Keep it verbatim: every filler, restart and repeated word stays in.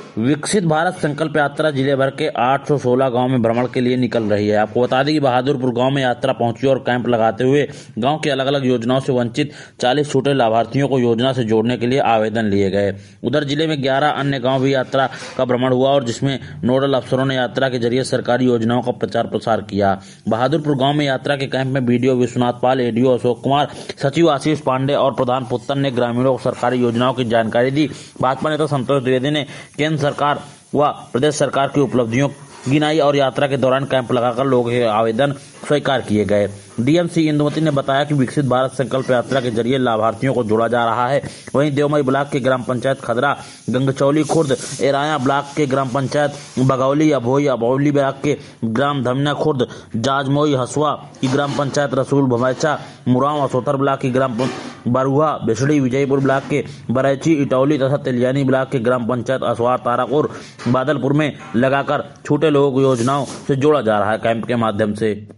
विकसित भारत संकल्प यात्रा जिले भर के आठ सौ सोलह गांव में भ्रमण के लिए निकल रही है। आपको बता दें कि बहादुरपुर गांव में यात्रा पहुंची और कैंप लगाते हुए गांव की अलग अलग योजनाओं से वंचित चालीस छोटे लाभार्थियों को योजना से जोड़ने के लिए आवेदन लिए गए। उधर जिले में ग्यारह अन्य गाँव भी यात्रा का भ्रमण हुआ और जिसमें नोडल अफसरों ने यात्रा के जरिए सरकारी योजनाओं का प्रचार प्रसार किया। बहादुरपुर गाँव में यात्रा के कैंप में बीडीओ विश्वनाथ पाल, एडीओ अशोक कुमार, सचिव आशीष पांडे और प्रधान पुत्तन ने ग्रामीणों को सरकारी योजनाओं की जानकारी दी। भाजपा नेता संतोष द्विवेदी ने केंद्र सरकार व प्रदेश सरकार की उपलब्धियों गिनाई और यात्रा के दौरान कैंप लगाकर लोगों के आवेदन स्वीकार किए गए। डीएमसी इंदुमती ने बताया कि विकसित भारत संकल्प यात्रा के जरिए लाभार्थियों को जोड़ा जा रहा है। वहीं देवमई ब्लॉक के ग्राम पंचायत खदरा, गंगचौली खुर्द, एराया ब्लॉक के ग्राम पंचायत बगौली, अभोई, अबौली ब्लॉक के ग्राम धमना खुर्द, जाजमोई हसुआ की ग्राम पंचायत रसूल भमैचा, मुराव असोथर ब्लॉक की ग्राम बरुआ, बिसड़ी, विजयपुर ब्लॉक के बरैची, इटौली तथा तेलियानी ब्लॉक के ग्राम पंचायत असवार, तारापुर, बादलपुर में लगाकर छोटे लोगों को योजनाओं से जोड़ा जा रहा है कैंप के माध्यम से।